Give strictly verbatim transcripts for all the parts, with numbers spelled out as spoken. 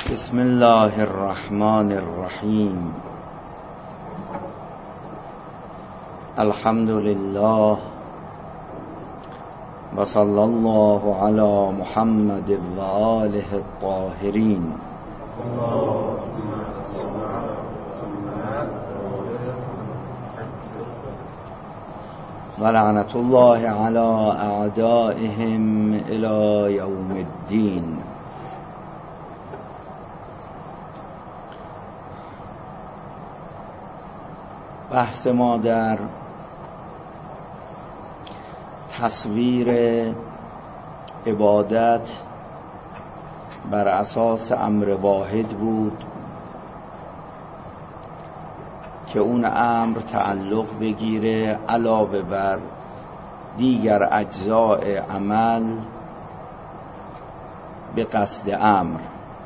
بسم الله الرحمن الرحیم. الحمد لله و صلی الله علی محمد و آله الطاهرین. و لعنت الله علی اعدائهم الی یوم الدین. بحث ما در تصویر عبادت بر اساس امر واحد بود که اون امر تعلق بگیره علاوه بر دیگر اجزاء عمل به قصد امر.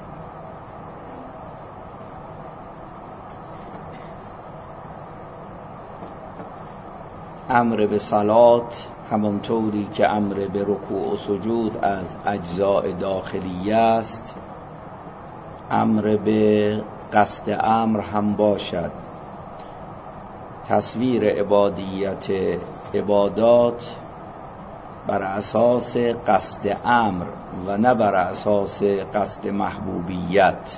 امر به صلات همانطوری که امر به رکوع و سجود از اجزاء داخلی است، امر به قصد امر هم باشد. تصویر عبادیت عبادات بر اساس قصد امر و نه بر اساس قصد محبوبیت.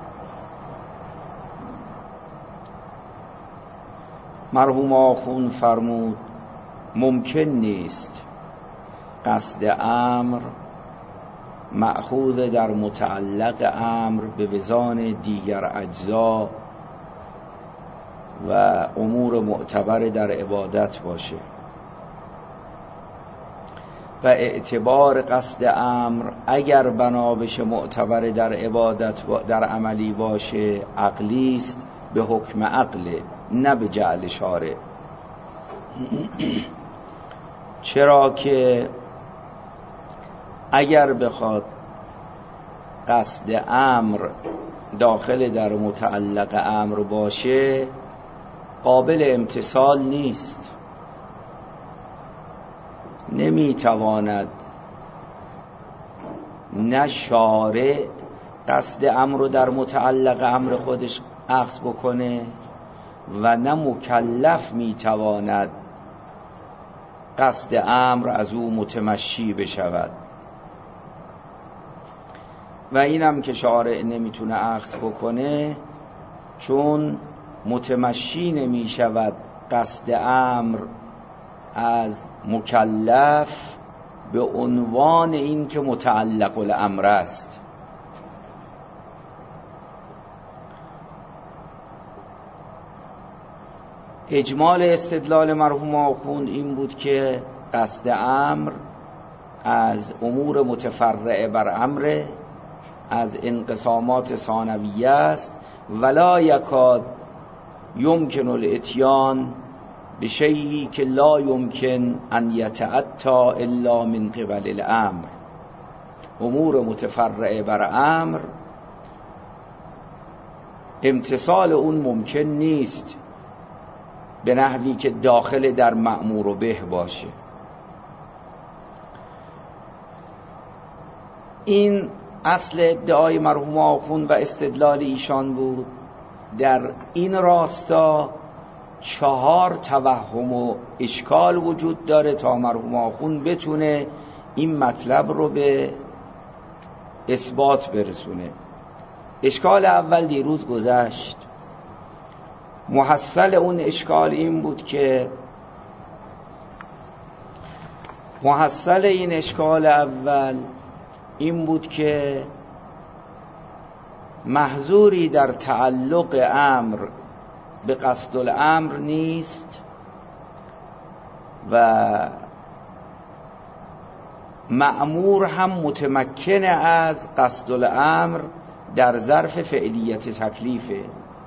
مرحوم آخوند فرمود ممکن نیست قصد امر مأخوذ در متعلق امر به وزان دیگر اجزا و امور معتبر در عبادت باشه و اعتبار قصد امر اگر بنا بشه معتبر در عبادت در عملی باشه عقلی است، به حکم عقله نه به جعل شارع. چرا که اگر بخواد قصد امر داخل در متعلق امر باشه قابل امتثال نیست، نمیتواند نه شارع قصد امر رو در متعلق امر خودش اخذ بکنه و نه مکلف میتواند قصد امر از او متمشی بشود. و اینم که شارع نمیتونه اخذ بکنه چون متمشی نمیشود قصد امر از مکلف به عنوان این که متعلق الامر است. اجمال استدلال مرحوم آخوند این بود که قصد امر از امور متفرعه بر امر، از انقسامات ثانویه است، ولا یکاد یمکن الاتیان به شیئی که لا یمکن ان یتأتی الا من قبل الامر. امور متفرعه بر امر امتصال اون ممکن نیست به نحوی که داخل در مأمور و به باشه. این اصل ادعای مرحوم آخوند و استدلال ایشان بود. در این راستا چهار توهم و اشکال وجود داره تا مرحوم آخوند بتونه این مطلب رو به اثبات برسونه. اشکال اول دیروز گذشت. محصل اون اشکال این بود که محصل این اشکال اول این بود که محظوری در تعلق امر به قصد الامر نیست و مأمور هم متمکن از قصد الامر در ظرف فعلیت تکلیفه.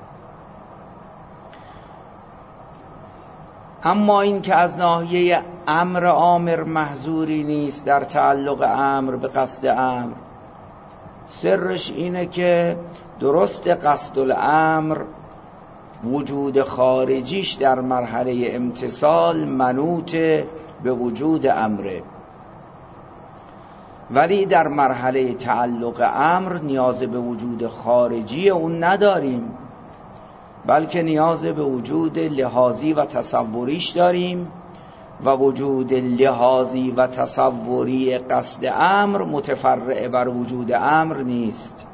اما این که از ناحیه امر آمر محظوری نیست در تعلق امر به قصد امر، سرش اینه که درست قصد الامر وجود خارجیش در مرحله امتثال منوط به وجود امره، ولی در مرحله تعلق امر نیاز به وجود خارجی اون نداریم، بلکه نیاز به وجود لحاظی و تصوریش داریم و وجود لحاظی و تصوری قصد امر متفرع بر وجود امر نیست.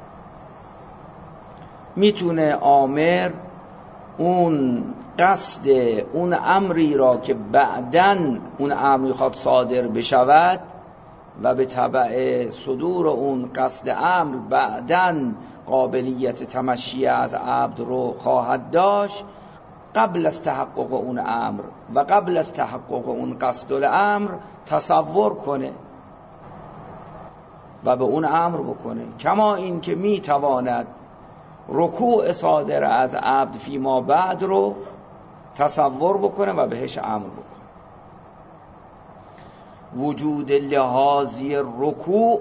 میتونه آمر اون قصد اون امری را که بعدن اون امر میخواد صادر بشود و به تبع صدور اون قصد امر بعدن قابلیت تمشی از عبد رو خواهد داشت، قبل از تحقق اون امر و قبل از تحقق اون قصد الامر تصور کنه و به اون امر بکنه. کما این که میتواند رکوع صادر از عبد فیما بعد رو تصور بکنه و بهش امر بکنه. وجود لحاظی رکوع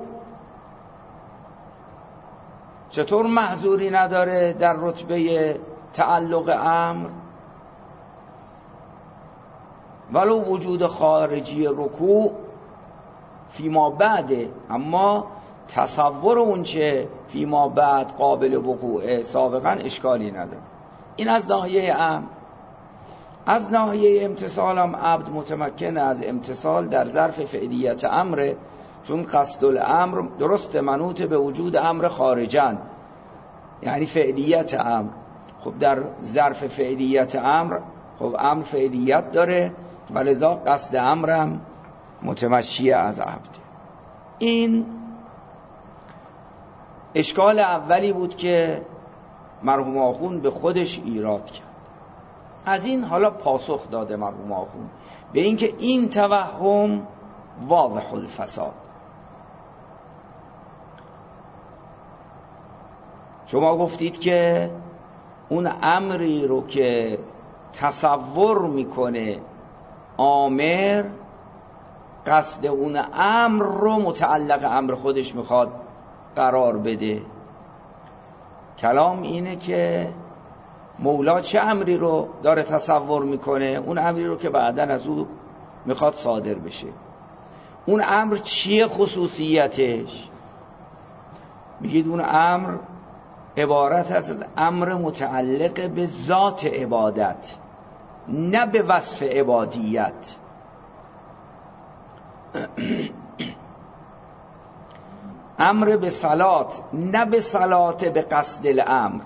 چطور محظوری نداره در رتبه تعلق امر؟ ولو وجود خارجی رکوع فیما بعده، اما تصور اون چه فیما بعد قابل وقوع سابقا اشکالی نداره. این از ناحیه امر. از ناحیه امتصال هم عبد متمکن از امتصال در ظرف فعلیت امره، چون قصد الامر درست منوط به وجود امر خارجن، یعنی فعلیت امر. خب در ظرف فعلیت امر خب امر فعلیت داره و لذا قصد امرم متمشی از عبد. این اشکال اولی بود که مرحوم آخوند به خودش ایراد کرد. از این حالا پاسخ داده مرحوم آخوند به اینکه این توهم واضح الفساد. شما گفتید که اون امری رو که تصور میکنه آمر، قصد اون امر رو متعلق امر خودش میخواد قرار بده. کلام اینه که مولا چه امری رو داره تصور میکنه؟ اون امری رو که بعدن از او میخواد صادر بشه. اون امر چیه خصوصیتش؟ میگید اون امر عبارت است از امر متعلق به ذات عبادت، نه به وصف عبادیت. امر به صلات، نه به صلات به قصد الامر.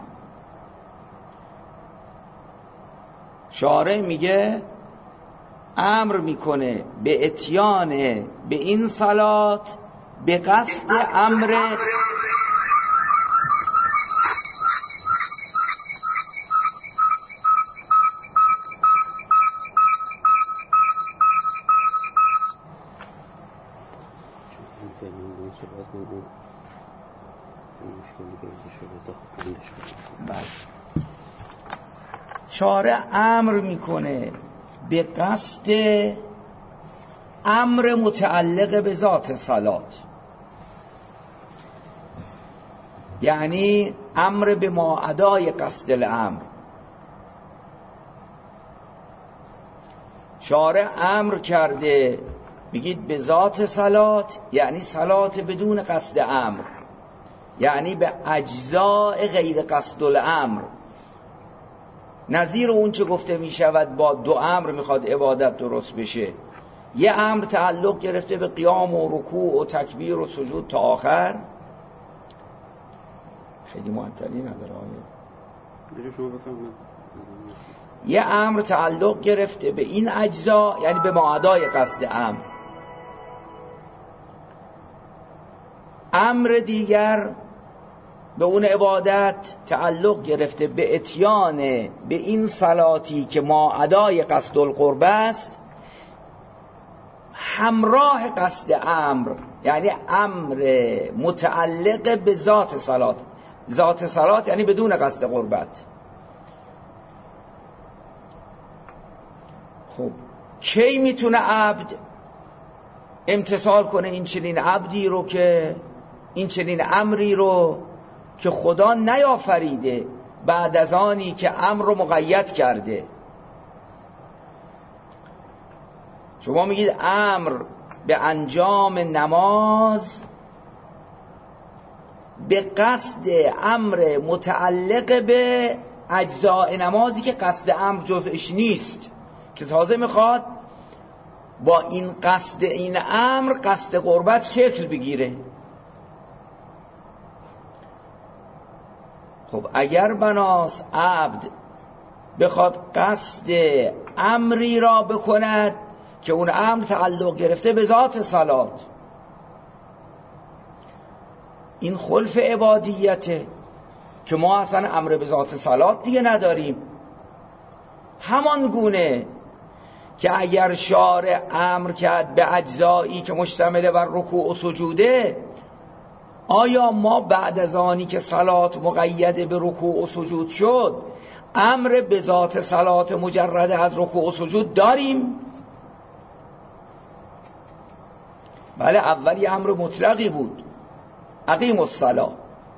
شارع میگه امر میکنه به اتیان به این صلات به قصد امر شارع امر میکنه به قصد امر متعلق به ذات صلات، یعنی امر به ما ادای قصد الامر. شارع امر کرده میگید به ذات صلات، یعنی صلات بدون قصد امر، یعنی به اجزاء غیر قصد الامر. نظیر اون چه گفته می شود با دو امر میخواد عبادت درست بشه. یه امر تعلق گرفته به قیام و رکوع و تکبیر و سجود تا آخر. خیلی معطلی نداره آیه. یه امر تعلق گرفته به این اجزا، یعنی به معادای قصد امر. امر دیگر به اون عبادت تعلق گرفته به اتیان به این صلاتی که ما ادای قصد القرب است، همراه قصد امر، یعنی امر متعلق به ذات صلات. ذات صلات یعنی بدون قصد قربت. خب کی میتونه عبد امتثال کنه این چنین عبدی رو که این چنین امری رو که خدا نیافریده بعد از آنی که امر رو مقید کرده؟ شما میگید امر به انجام نماز به قصد امر متعلق به اجزاء نمازی که قصد امر جزءش نیست، که تازه میخواد با این قصد این امر قصد قربت شکل بگیره. خب اگر بناس عبد بخواد قصد امری را بکند که اون امر تعلق گرفته به ذات صلات، این خلف عبادیته که ما اصلا امر به ذات صلات دیگه نداریم. همان گونه که اگر شارع امر کرد به اجزایی که مشتمل بر رکوع و سجوده، آیا ما بعد از آنی که صلات مقید به رکوع و سجود شد امر به ذات صلات مجرد از رکوع و سجود داریم؟ بله، اولی امر مطلقی بود، اقیم الصلاة،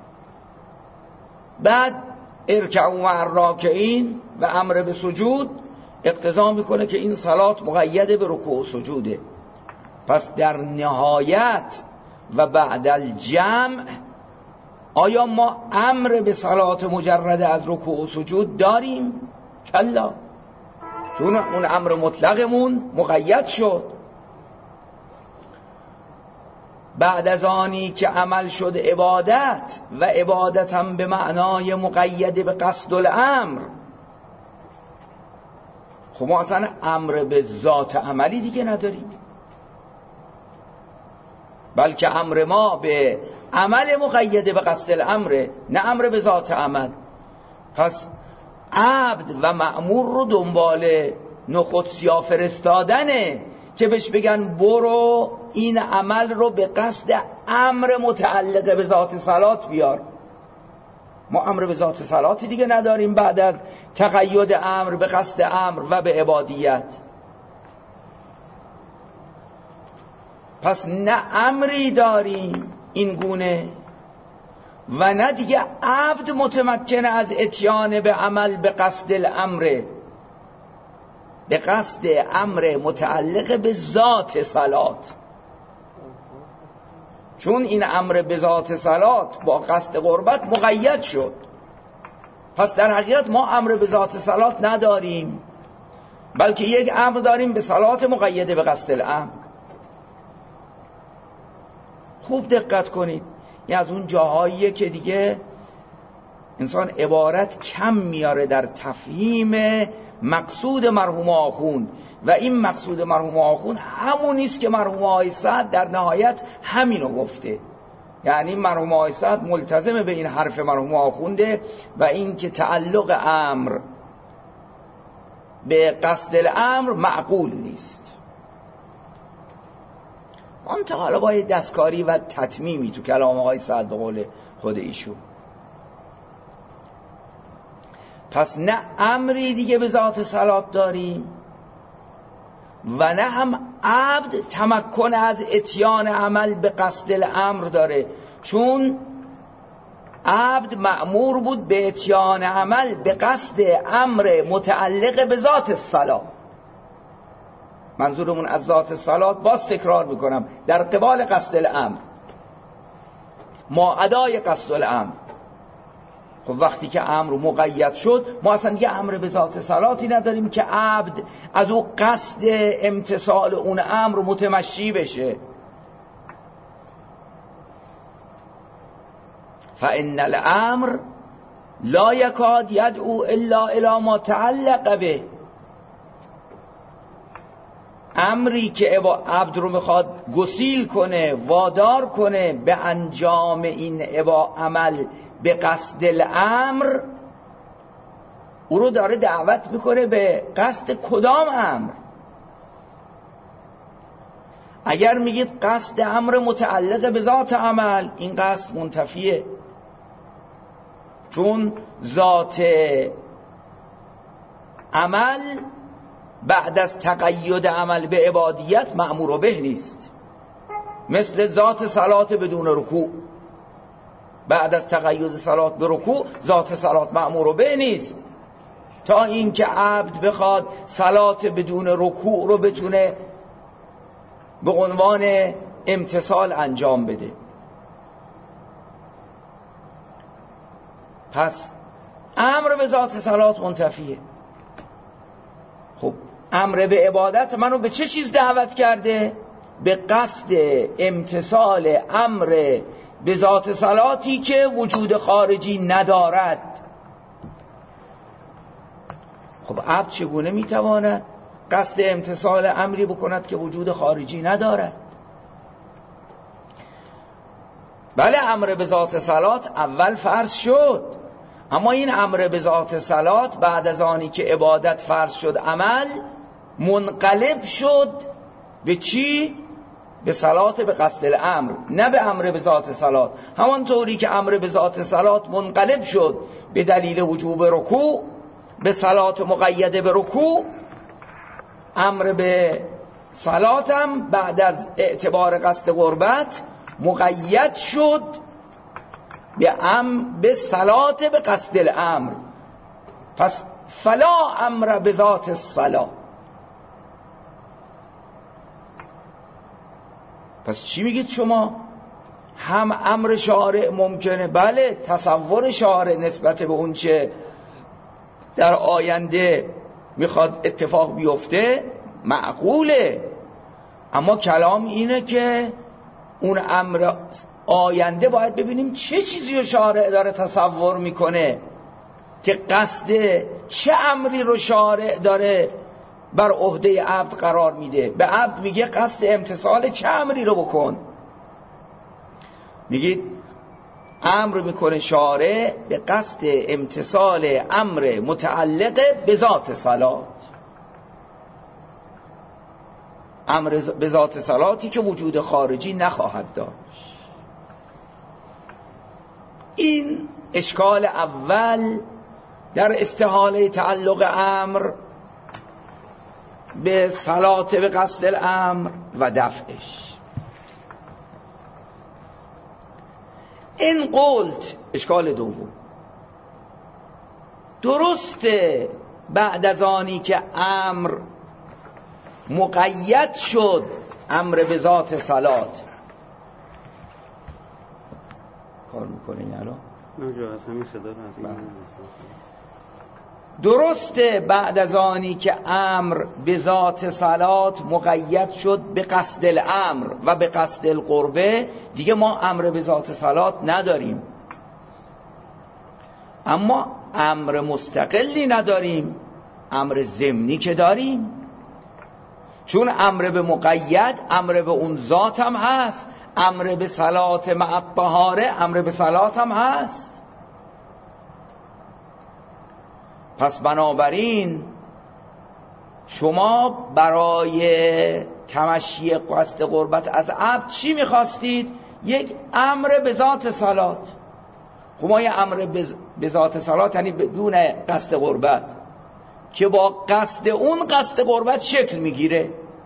بعد ارکعوا مع الراکعین و امر به سجود اقتضا میکنه که این صلات مقید به رکوع و سجوده. پس در نهایت و بعد الجمع آیا ما امر به صلات مجرد از رکوع و سجود داریم؟ کلا، چون اون امر مطلقمون مقید شد. بعد از آنی که عمل شد عبادت و عبادت هم به معنای مقید به قصد الامر، خب ما اصلا امر به ذات عملی دیگه نداریم، بلکه امر ما به عمل مقید به قصد الامر، نه امر به ذات عمل. پس عبد و مأمور رو دنبال نخود سیاه فرستادنه که بهش بگن برو این عمل رو به قصد امر متعلق به ذات صلات بیار. ما امر به ذات صلاتی دیگه نداریم بعد از تقید امر به قصد امر و به عبادیت. پس نه امری داریم این گونه و نه دیگه عبد متمکن از اتیان به عمل به قصد الامر، به قصد امر متعلق به ذات صلات، چون این امر به ذات صلات با قصد قربت مقید شد. پس در حقیقت ما امر به ذات صلات نداریم، بلکه یک امر داریم به صلات مقیده به قصد الامر. خوب دقت کنید، این از اون جاهاییه که دیگه انسان عبارت کم میاره در تفهیم مقصود مرحوم آخوند، و این مقصود مرحوم آخوند همونیست که مرحوم آقای سعد در نهایت همینو گفته. یعنی مرحوم آقای سعد ملتزم به این حرف مرحوم آخونده و این که تعلق امر به قصد الامر معقول نیست. منطقه حالا باید دستکاری و تتمیمی تو کلام آقای سعد به قول خود ایشون. پس نه امری دیگه به ذات صلات داریم و نه هم عبد تمکن از اتیان عمل به قصد الامر داره، چون عبد مأمور بود به اتیان عمل به قصد امر متعلق به ذات الصلاة. منظورمون از ذات الصلاة باز تکرار میکنم در قبال قصد الامر، ما ادای قصد الامر. خب وقتی که امر مقید شد ما اصلا دیگه امر به ذات صلاتی نداریم که عبد از او قصد امتثال اون امر متمشی بشه. فإن الامر لا یکاد یدعو الا الی ما تعلق به. امری که عبد رو میخواد گسیل کنه، وادار کنه به انجام این عبا عمل به قصد الامر، او رو داره دعوت میکنه به قصد کدام امر؟ اگر میگید قصد امر متعلق به ذات عمل، این قصد منتفیه، چون ذات عمل بعد از تقید عمل به عبادیت مأمور به نیست، مثل ذات صلات بدون رکوع. بعد از تقید صلات به رکوع ذات صلات مأمور به نیست، تا اینکه عبد بخواد صلات بدون رکوع رو بتونه به عنوان امتثال انجام بده. پس امر به ذات صلات منتفیه. خب امر به عبادت منو به چه چیز دعوت کرده؟ به قصد امتثال امر به ذات صلاتی که وجود خارجی ندارد. خب عبد چگونه میتواند قصد امتثال امری بکند که وجود خارجی ندارد؟ بله امر به ذات صلات اول فرض شد، اما این امر به ذات صلات بعد از آنی که عبادت فرض شد عمل منقلب شد به چی؟ به صلات به قصد الامر، نه به امر به ذات صلات. همانطوری که امر به ذات صلات منقلب شد به دلیل وجوب رکوع به صلات مقیده به رکوع، امر به صلات هم بعد از اعتبار قصد قربت مقید شد به ام به صلات به قصد الامر. پس فلا امر به ذات الصلاه. پس چی میگید شما؟ هم امر شارع ممکنه، بله تصور شارع نسبت به اون چه در آینده میخواد اتفاق بیفته معقوله، اما کلام اینه که اون امر آینده باید ببینیم چه چیزی رو شارع داره تصور میکنه، که قصد چه امری رو شارع داره بر عهده عبد قرار میده. به عبد میگه قصد امتثال چه امری رو بکن. میگید امر میکنه شارع به قصد امتثال امر متعلق به ذات صلات، امر به ذات صلاتی که وجود خارجی نخواهد داشت. این اشکال اول در استحاله تعلق امر به صلات به قصد الامر و دفعش. این قلت اشکال دوم، درسته بعد از آنی که امر مقید شد امر به ذات صلات کار میکنه یعنی درسته بعد از آنی که امر به ذات صلات مقید شد به قصد الامر و به قصد القربه، دیگه ما امر به ذات صلات نداریم، اما امر مستقلی نداریم، امر ضمنی که داریم. چون امر به مقید امر به اون ذات هم هست، امر به صلات مع الطهاره امر به صلات هم هست. پس بنابراین شما برای تمشی قصد قربت از عبد چی میخواستید؟ یک امر به ذات صلات. خب ما یه امر به ذات صلات یعنی بدون قصد قربت که با قصد اون قصد قربت شکل میگیره.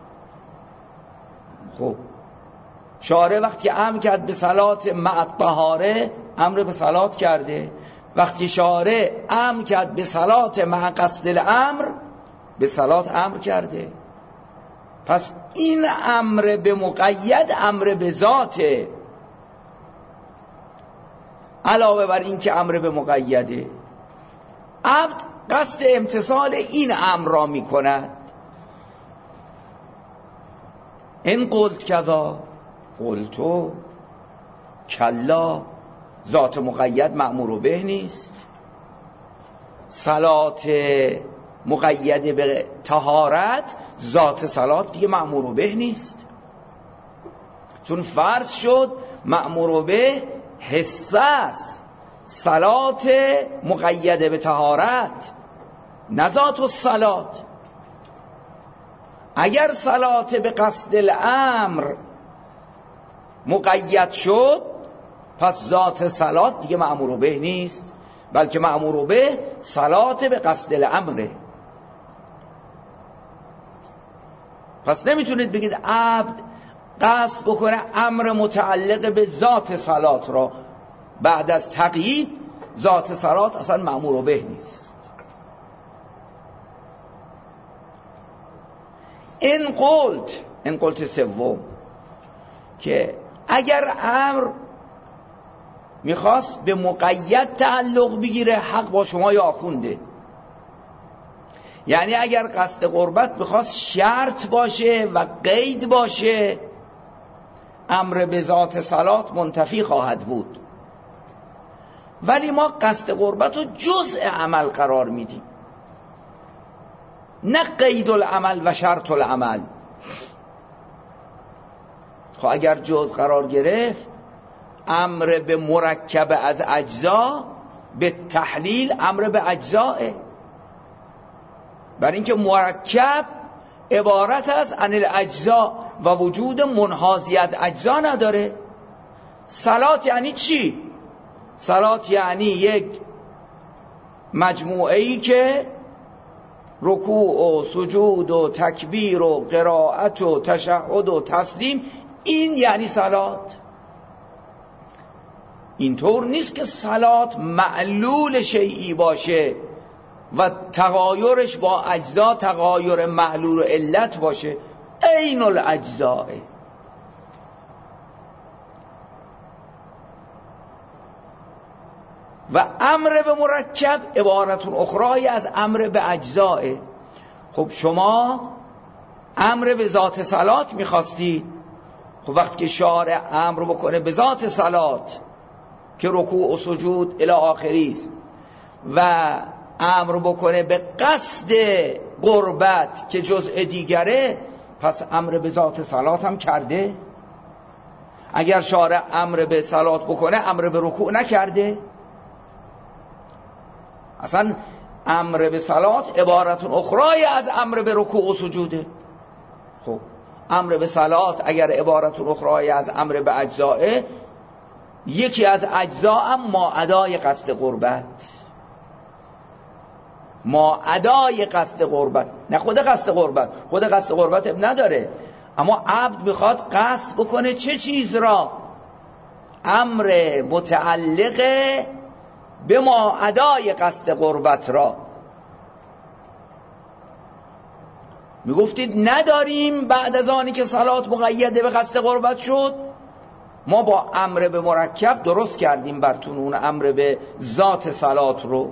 خب شارع وقتی امر کرد به صلات مع الطهاره امر به صلات کرده، وقتی شارع امر کرد به صلات مع قصد الامر به صلات امر کرده. پس این امر به مقید امر به ذاته، علاوه بر این که امر به مقیده. عبد قصد امتثال این امر را می کند. این قلت کذا قلتو کلا، ذات مقید مأمور به نیست. صلات مقید به طهارت ذات صلات دیگه مأمور به نیست، چون فرض شد مأمور به حساس صلات مقید به طهارت نه ذات الصلات. اگر صلات به قصد الامر مقید شد پس ذات صلات دیگه مأمور به نیست، بلکه مأمور به صلات به قصد الامره. پس نمیتونید بگید عبد قصد بکنه امر متعلق به ذات صلات را بعد از تقیید ذات صلات اصلا مأمور به نیست. این قلت این قلت سوم که اگر امر میخواست به مقید تعلق بگیره حق با شما یا آخونده، یعنی اگر قصد قربت میخواست شرط باشه و قید باشه امر به ذات صلات منتفی خواهد بود، ولی ما قصد قربت رو جزء عمل قرار میدیم، نه قید العمل و شرط العمل. خب اگر جزء قرار گرفت امر به مرکب از اجزا به تحلیل امر به اجزاه، برای اینکه مرکب عبارت از عن الاجزا و وجود منحازی از اجزا نداره. صلات یعنی چی؟ صلات یعنی یک مجموعه ای که رکوع و سجود و تکبیر و قرائت و تشهد و تسلیم، این یعنی صلات. اینطور نیست که صلات معلول شیئی باشه و تغایرش با اجزا تغایر معلول و علت باشه، عین الاجزاء. و امر به مرکب عبارتون اخرای از امر به اجزاء. خب شما امر به ذات صلات میخواستید، خب وقتی که شارع امر بکنه به ذات صلات که رکوع و سجود الی آخری است و امر بکنه به قصد قربت که جزء دیگره، پس امر به ذات صلات هم کرده. اگر شارع امر به صلات بکنه امر به رکوع نکرده. اصلا امر به صلات عبارتون اخرای از امر به رکوع و سجوده. خب امر به صلات اگر عبارتون اخرای از امر به اجزاء، یکی از اجزا هم ما ادای قصد قربت، ما ادای قصد قربت، نه خود قصد قربت. خود قصد قربت اب نداره، اما عبد میخواد قصد بکنه چه چیز را؟ امر متعلق به ما ادای قصد قربت را. میگفتید نداریم بعد از آنی که صلات مقیده به قصد قربت شد، ما با امر به مرکب درست کردیم براتون اون امر به ذات صلات رو.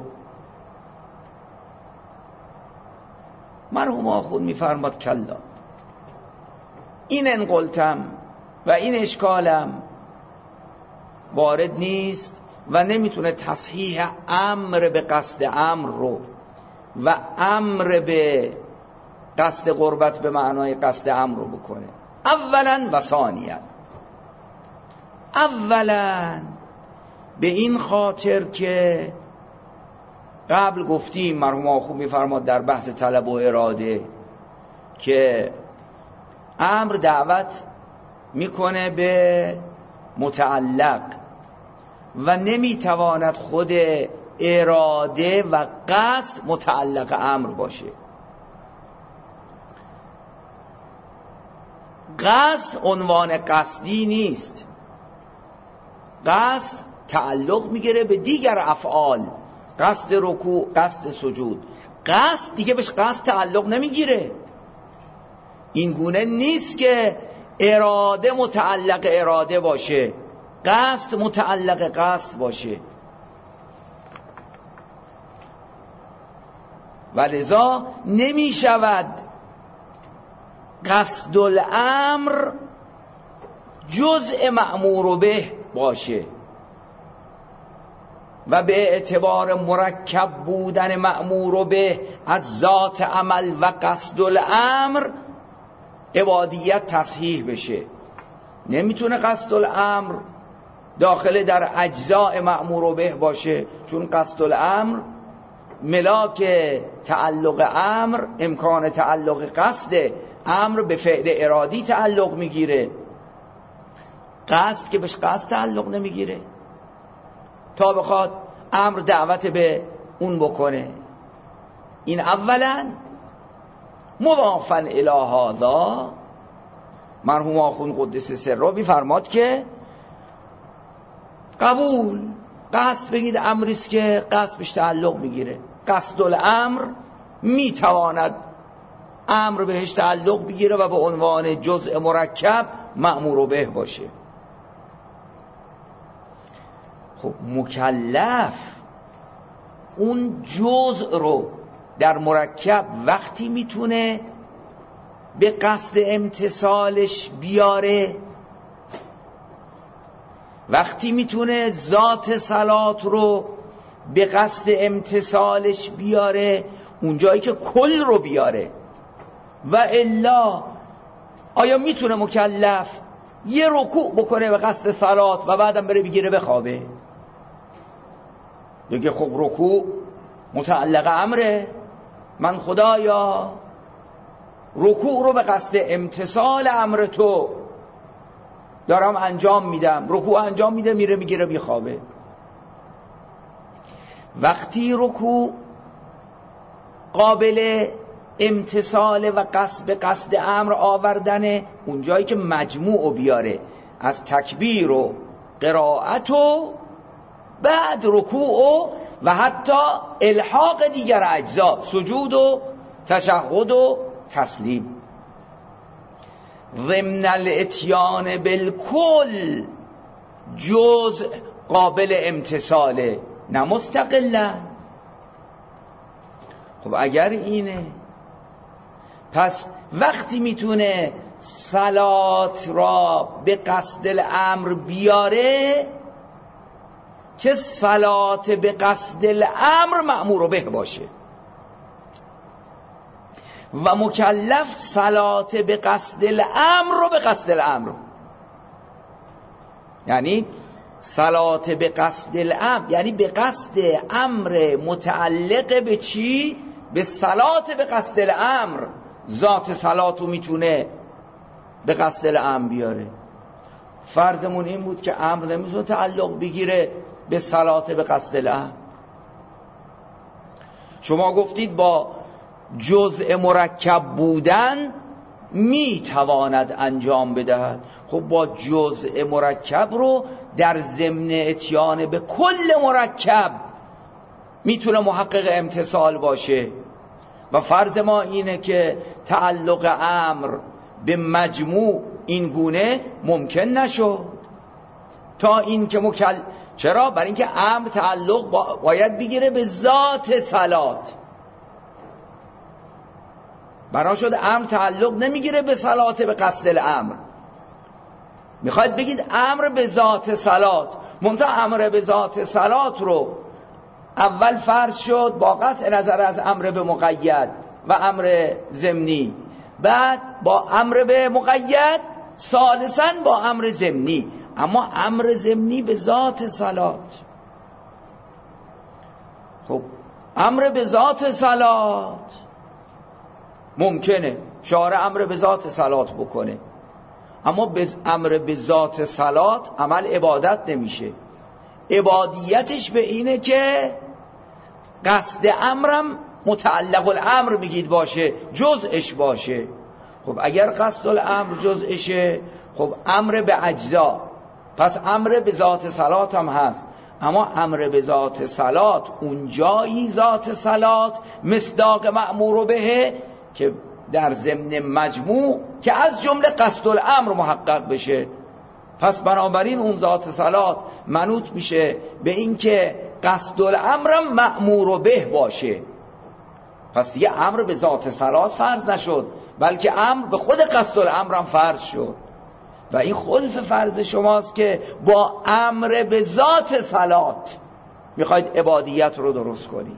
مرحوم آخوند میفرماد کلا، این انقلتم و این اشکالم وارد نیست و نمیتونه تصحیح امر به قصد امر رو و امر به قصد قربت به معنای قصد امر رو بکنه. اولا و ثانیا، اولا به این خاطر که قبل گفتیم مرحوم آخوند میفرماد در بحث طلب و اراده که امر دعوت میکنه به متعلق و نمیتواند خود اراده و قصد متعلق امر باشه. قصد عنوان قصدی نیست، قصد تعلق میگیره به دیگر افعال، قصد رکوع، قصد سجود. قصد دیگه بهش قصد تعلق نمیگیره. این گونه نیست که اراده متعلق اراده باشه، قصد متعلق قصد باشه. ولذا نمی شود قصد الامر جزء مأمور به باشه و به اعتبار مرکب بودن مأمور به از ذات عمل و قصد الامر عبادیت تصحیح بشه. نمیتونه قصد الامر داخل در اجزاء مأمور به باشه، چون قصد الامر ملاک تعلق امر، امکان تعلق قصد امر به فعل ارادی تعلق میگیره، قصد که بهش قصد تعلق نمیگیره تا بخواد امر دعوت به اون بکنه. این اولا. موافقاً الی هذا مرحوم آخوند قدس سره میفرماد که قبول قصد بگید امریست که قصد بهش تعلق میگیره. قصد الامر میتواند امر بهش تعلق بگیره و به عنوان جزء مرکب مأمور به باشه. خب مکلف اون جزء رو در مرکب وقتی میتونه به قصد امتثالش بیاره، وقتی میتونه ذات صلات رو به قصد امتثالش بیاره، اونجایی که کل رو بیاره. و الا آیا میتونه مکلف یه رکوع بکنه به قصد صلات و بعدم بره بگیره بخوابه؟ دیگه خب رکوع متعلق امره، من خدایا رکوع رو به قصد امتثال امر تو دارم انجام میدم، رکوع انجام میده، میره میگیره میخوابه. وقتی رکوع قابل امتثال و قصد به قصد امر آوردنه، اونجایی که مجموع بیاره از تکبیر و قرائت و بعد رکوع و حتی الحاق دیگر اجزا، سجود و تشهد و تسلیم. ضمن الاتیان بالکل جزء قابل امتثاله، نه مستقلا. خب اگر اینه، پس وقتی میتونه صلات را به قصد الامر بیاره که صلات به قصد الامر مأمور به باشه و مکلف صلات به قصد الامر رو به قصد الامر، یعنی صلات به قصد الامر یعنی به قصد امر متعلق به چی؟ به صلات به قصد الامر. ذات صلات رو میتونه به قصد الامر بیاره. فرضمون این بود که امر نمیتونه تعلق بگیره به صلات به قصد الامر. شما گفتید با جزء مرکب بودن میتواند انجام بدهد. خب با جزء مرکب رو در ضمن اتیان به کل مرکب میتونه محقق امتثال باشه و فرض ما اینه که تعلق امر به مجموع این گونه ممکن نشد تا این که مکل... چرا؟ برای اینکه امر تعلق با... باید بگیره به ذات صلات. بنا شد امر تعلق نمیگیره به صلات به قصد الامر. میخواید بگید امر به ذات صلات، منتها امر به ذات صلات رو اول فرض شد با قطع نظر از امر به مقید و امر ضمنی، بعد با امر به مقید، ثالثاً با امر ضمنی. اما امر ضمنی به ذات صلات. خب امر به ذات صلات ممکنه شارع امر به ذات صلات بکنه، اما به امر به ذات صلات عمل عبادت نمیشه. عبادیتش به اینه که قصد امرم متعلق الامر میگید باشه، جزءش باشه. خب اگر قصد الامر جزءشه، خب امر به اجزا، پس امر به ذات صلات هم هست. اما امر به ذات صلات اونجایی ذات صلات مصداق مأمور به که در ضمن مجموع که از جمله قصد الامر محقق بشه. پس بنابراین اون ذات صلات منوط میشه به این که قصد الامرم مأمور به باشه. پس دیگه امر به ذات صلات فرض نشد، بلکه امر به خود قصد الامرم فرض شد. و این خلف فرض شماست که با امر به ذات صلات میخواید عبادیت رو درست کنید.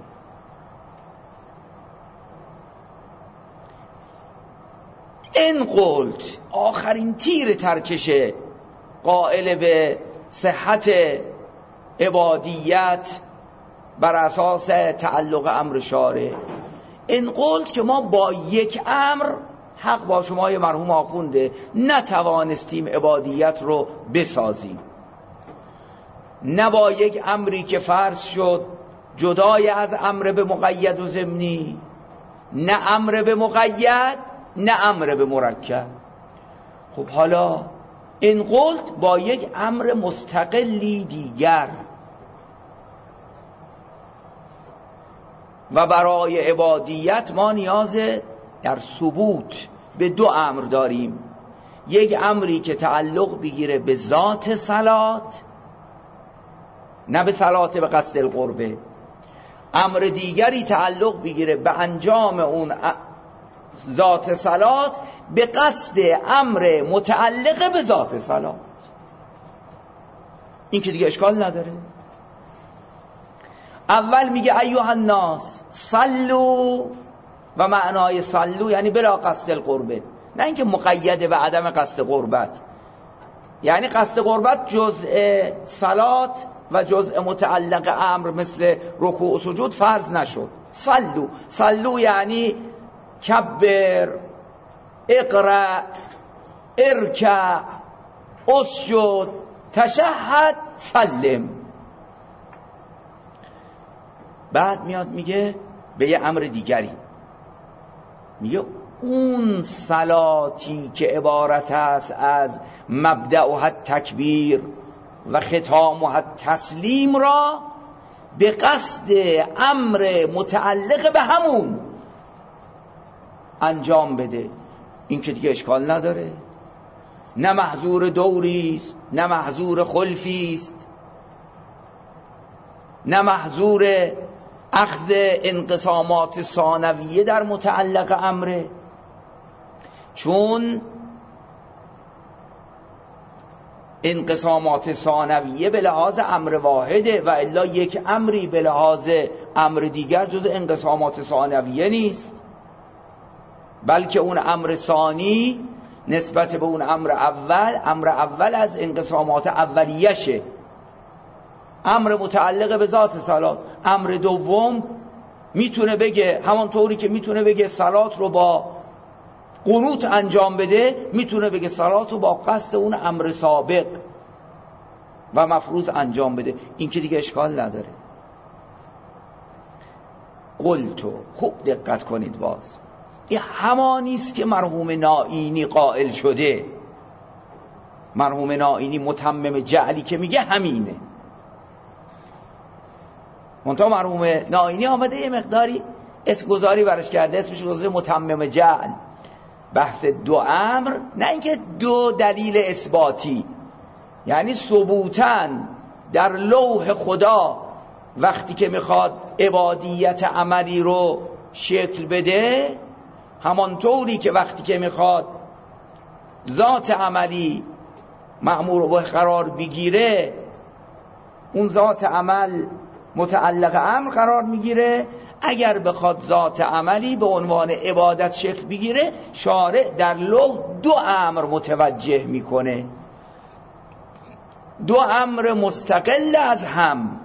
این قلت آخرین تیر ترکشه قائل به صحت عبادیت بر اساس تعلق امر شارع. این قلت که ما با یک امر، حق با شمای مرحوم آخونده، نتوانستیم عبادیت رو بسازیم. نه با یک امری که فرض شد جدای از امر به مقید و ضمنی، نه امر به مقید نه امر به مرکب. خب حالا این قلت با یک امر مستقلی دیگر و برای عبادیت ما نیاز در ثبوت به دو امر داریم. یک امری که تعلق بگیره به ذات صلات، نه به صلات به قصد القربه. امر دیگری تعلق بگیره به انجام اون ذات صلات به قصد امر متعلق به ذات صلات. این که دیگه اشکال نداره. اول میگه ایها الناس صلوا، و معنای صلوا یعنی بلا قصد القربه، نه اینکه مقیده به عدم قصد قربت. یعنی قصد قربت جزء صلات و جزء متعلق امر مثل رکوع و سجود فرض نشد. صلوا، صلوا یعنی کبر، اقرأ، ارکع، اسجد، تشهد، سلم. بعد میاد میگه به یه امر دیگری، میگه اون صلاتی که عبارت است از مبدأها تکبیر و ختامها تسلیم را به قصد امر متعلق به همون انجام بده. این که دیگه اشکال نداره، نه محظور دوری است، نه محظور خلفی است، نه محظور اخذ انقسامات ثانویه در متعلق امره، چون انقسامات ثانویه به لحاظ امر واحده و الا یک امری به لحاظ امر دیگر جز انقسامات ثانویه نیست، بلکه اون امر ثانی نسبت به اون امر اول، امر اول از انقسامات اولیشه، امر متعلق به ذات صلات. امر دوم میتونه بگه همانطوری که میتونه بگه صلات رو با قنوت انجام بده، میتونه بگه صلات رو با قصد اون امر سابق و مفروض انجام بده. این که دیگه اشکال نداره. قلتو، خوب دقت کنید، باز این همانیست که مرحوم نائینی قائل شده. مرحوم نائینی متمم جعلی که میگه همینه. منتها مرحوم نائینی آمده یه مقداری اسم گذاری برش کرده، اسمش گذاری متمم جعل. بحث دو امر، نه اینکه دو دلیل اثباتی، یعنی ثبوتاً در لوح خدا وقتی که میخواد عبادیت عملی رو شکل بده، همانطوری که وقتی که میخواد ذات عملی مأمور و قرار بگیره، اون ذات عمل متعلق امر قرار میگیره. اگر بخواد ذات عملی به عنوان عبادت شکل بگیره، شارع در لوح دو امر متوجه میکنه، دو امر مستقل از هم.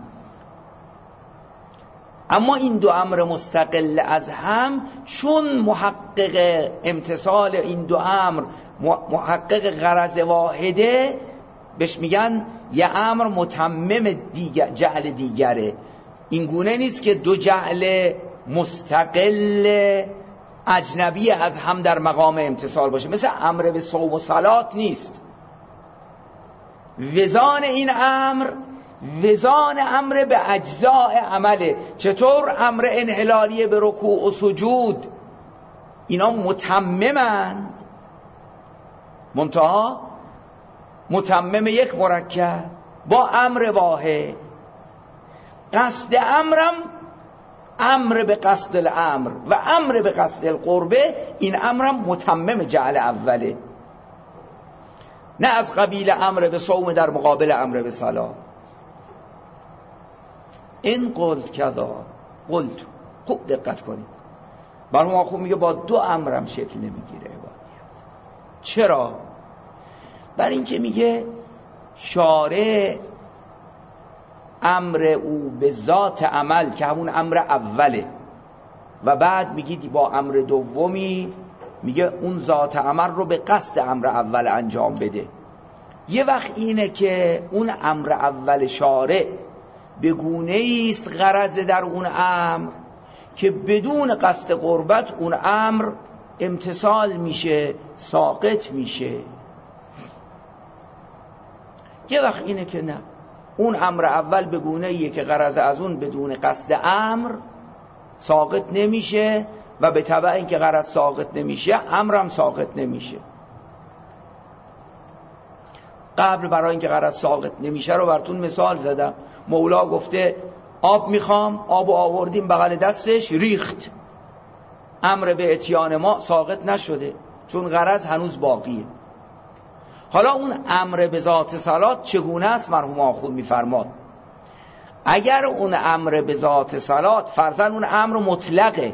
اما این دو امر مستقل از هم چون محقق امتصال این دو امر محقق غرض واحده، بهش میگن یه امر متمم دیگر، جعل دیگره. این گونه نیست که دو جعل مستقل اجنبی از هم در مقام امتصال باشه، مثل امر به صوم و صلات نیست. وزان این امر وزان امر به اجزاء عمله. چطور امر انحلالیه به رکوع و سجود اینا متممند، منتها متمم یک مرکب با امر واحد. قصد امرم امر به قصد الامر و امر به قصد القربه، این امرم متمم جعل اوله، نه از قبیل امر به صوم در مقابل امر به صلاة. این قلت کذا قلت، خوب دقت کنید، برای ما خوب میگه با دو امرم شکل نمیگیره عبادیت. چرا؟ بر این که میگه شارع امر او به ذات عمل که همون امر اوله، و بعد میگی با امر دومی میگه اون ذات عمل رو به قصد امر اول انجام بده. یه وقت اینه که اون امر اول شارع به گونه است غرض در اون امر که بدون قصد قربت اون امر امتصال میشه، ساقط میشه. یه وقت اینه که نه، اون امر اول به گونه ایه که غرض از اون بدون قصد امر ساقط نمیشه و به تبع اینکه غرض ساقط نمیشه امرم ساقط نمیشه. قبل برای اینکه غرض ساقط نمیشه رو براتون مثال زدم. مولا گفته آب میخوام، آب آوردیم بغل دستش ریخت، امر به اتیان ما ساقط نشده چون غرض هنوز باقیه. حالا اون امر به ذات صلات چگونه است؟ مرحوم آخوند میفرماد اگر اون امر به ذات صلات فرضاً اون امر مطلقه،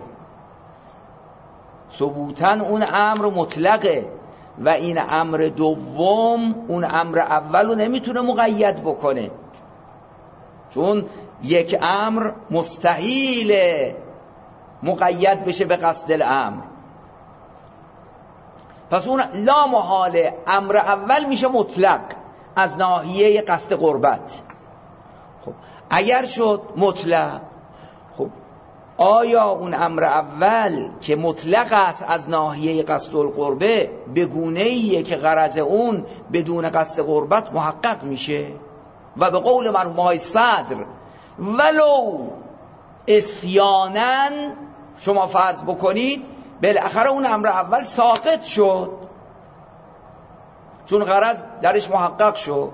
ثبوتاً اون امر مطلقه و این امر دوم اون امر اول رو نمیتونه مقید بکنه، چون یک امر مستحیل مقید بشه به قصد الامر. پس اون لا محاله امر اول میشه مطلق از ناحیه قصد قربت. خب اگر شد مطلق، خب آیا اون امر اول که مطلق است از ناحیه قصد القربه به گونه‌ایه که غرض اون بدون قصد قربت محقق میشه؟ و به قول مرحوم آقای صدر ولو عصیاناً شما فرض بکنید بالاخره اون امر اول ساقط شد چون غرض درش محقق شد.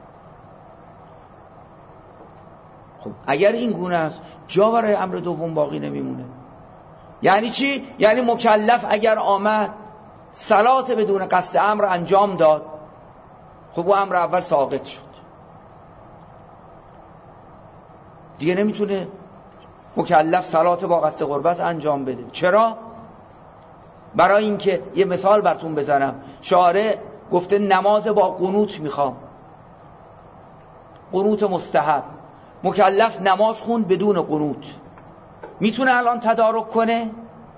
خب اگر این گونه است جا برای امر دوم باقی نمیمونه. یعنی چی؟ یعنی مکلف اگر آمد صلات بدون قصد امر انجام داد، خب اون امر اول ساقط شد، دیگه نمیتونه مکلف صلات با قصد قربت انجام بده. چرا؟ برای اینکه یه مثال براتون بزنم، شارع گفته نماز با قنوت میخوام، قنوت مستحب، مکلف نماز خوند بدون قنوت، میتونه الان تدارک کنه؟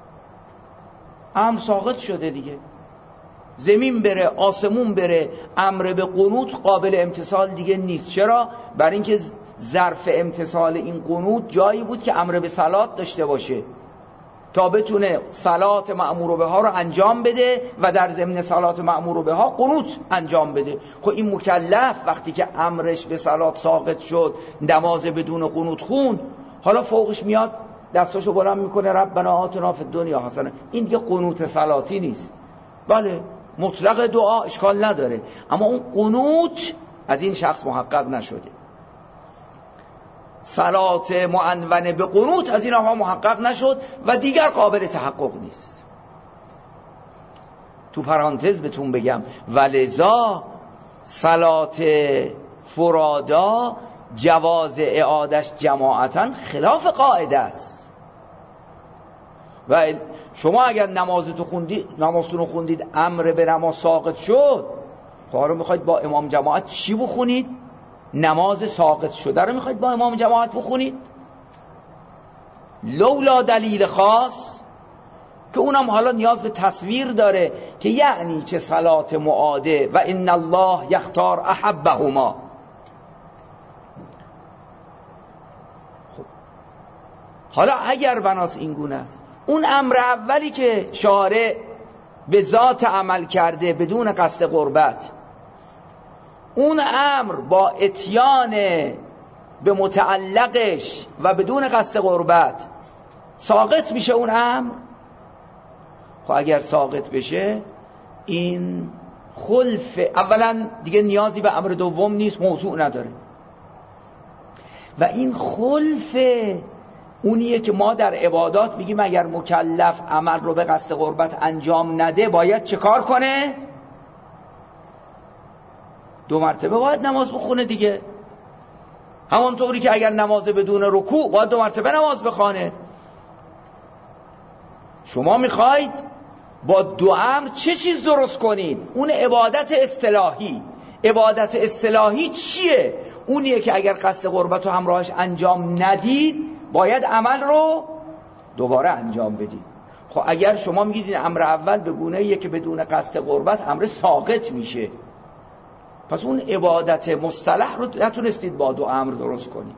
امر ساقط شده دیگه. زمین بره آسمون بره امر به قنوت قابل امتثال دیگه نیست. چرا؟ برای اینکه ظرف امتثال این قنوت جایی بود که امر به صلات داشته باشه تا بتونه صلات مأمور به ها رو انجام بده و در ضمن صلات مأمور به ها قنوت انجام بده. خب این مکلف وقتی که امرش به صلات ساقط شد نماز بدون قنوت خون، حالا فوقش میاد دستاشو بلند میکنه ربنا آتنا فی الدنیا حسنه، این دیگه قنوت صلاتی نیست. بله مطلق دعا اشکال نداره، اما اون قنوت از این شخص محقق نشده. صلات معنونه به قنوت از اینها محقق نشد و دیگر قابل تحقق نیست. تو پرانتز بهتون بگم ولذا صلات فرادا جواز اعادش جماعتا خلاف قاعده است. و شما اگر نمازتون خوندید نمازتون خوندید امر به نماز ساقط شد، کارو میخواید با امام جماعت چی بخونید؟ نماز ساقط شده رو میخواید با امام جماعت بخونید؟ لولا دلیل خاص که اونم حالا نیاز به تصویر داره که یعنی چه صلات معاده و ان الله یختار احبهما. خب حالا اگر بناس این گونه است، اون امر اولی که شارع به ذات عمل کرده بدون قصد قربت، اون امر با اتیان به متعلقش و بدون قصد قربت ساقط میشه اون امر. خب اگر ساقط بشه این خلف، اولا دیگه نیازی به امر دوم نیست، موضوع نداره، و این خلف اونیه که ما در عبادات میگیم اگر مکلف عمل رو به قصد قربت انجام نده باید چه کار کنه؟ دو مرتبه باید نماز بخونه دیگه. همانطوری که اگر نماز بدون رکوع باید دو مرتبه نماز بخونه. شما میخواید با دو امر چه چیز درست کنید؟ اون عبادت اصطلاحی. عبادت اصطلاحی چیه؟ اونیه که اگر قصد قربت و همراهش انجام ندید باید عمل رو دوباره انجام بدید. خب اگر شما میگید امر اول به گونه‌ایه که بدون قصد قربت امر ساقط میشه، پس اون عبادت مصطلح رو نتونستید با دو امر درست کنید.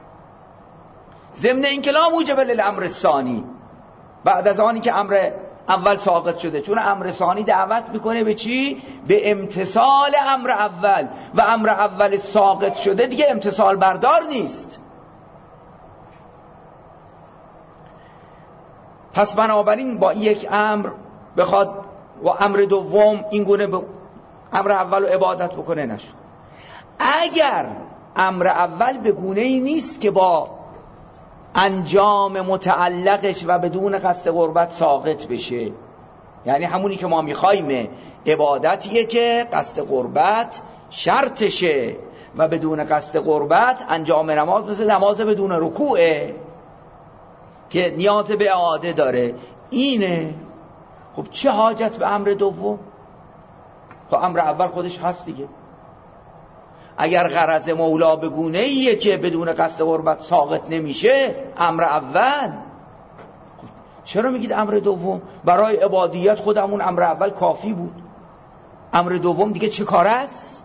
ضمن این که لا موجب للامر الثانی، بعد از آنی که امر اول ساقط شده، چون امر ثانی دعوت میکنه به چی؟ به امتثال امر اول، و امر اول ساقط شده دیگه امتثال بردار نیست. پس بنابراین با یک امر بخواد و امر دوم این گونه ب... امر اول رو عبادت بکنه نشد. اگر امر اول به گونه ای نیست که با انجام متعلقش و بدون قصد قربت ساقط بشه، یعنی همونی که ما میخواییم عبادتیه که قصد قربت شرطشه و بدون قصد قربت انجام نماز مثل نماز بدون رکوعه که نیاز به اعاده داره. اینه. خب چه حاجت به امر دوم؟ تو امر اول خودش هست دیگه. اگر غرض مولا به گونه ایه که بدون قصد قربت ساقط نمیشه امر اول، چرا میگید امر دوم؟ برای عبادیت خودمون امر اول کافی بود، امر دوم دیگه چه کار است؟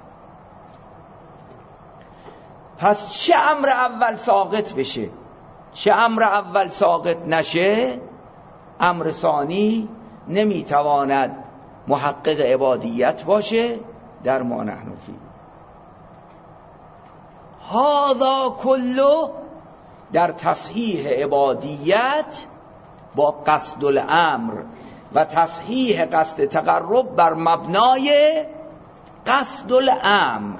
پس چه امر اول ساقط بشه چه امر اول ساقط نشه، امر ثانی نمیتواند محقق عبادیت باشه در ما نحن فی. هذا کله در تصحیح عبادیت با قصد الامر و تصحیح قصد تقرب بر مبنای قصد الامر.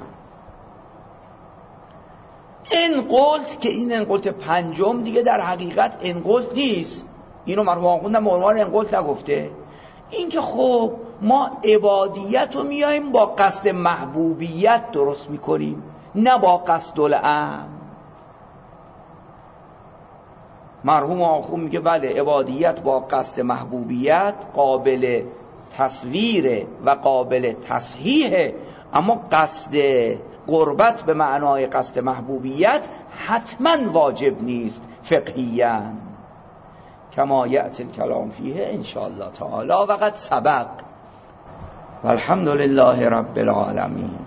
این قلت که این این قلت پنجم دیگه در حقیقت این قلت نیست، اینو مرحوم آخوندم به عنوان این قلت نگفته. این که خب ما عبادیت رو میاییم با قصد محبوبیت درست میکنیم نه با قصد الامر. مرحوم آخوند میگه بله عبادیت با قصد محبوبیت قابل تصویر و قابل تصحیحه، اما قصد قربت به معنای قصد محبوبیت حتما واجب نیست فقهیاً کما یأتی الکلام فیه ان شاء الله تعالی و قد سبق. والحمد لله رب العالمین.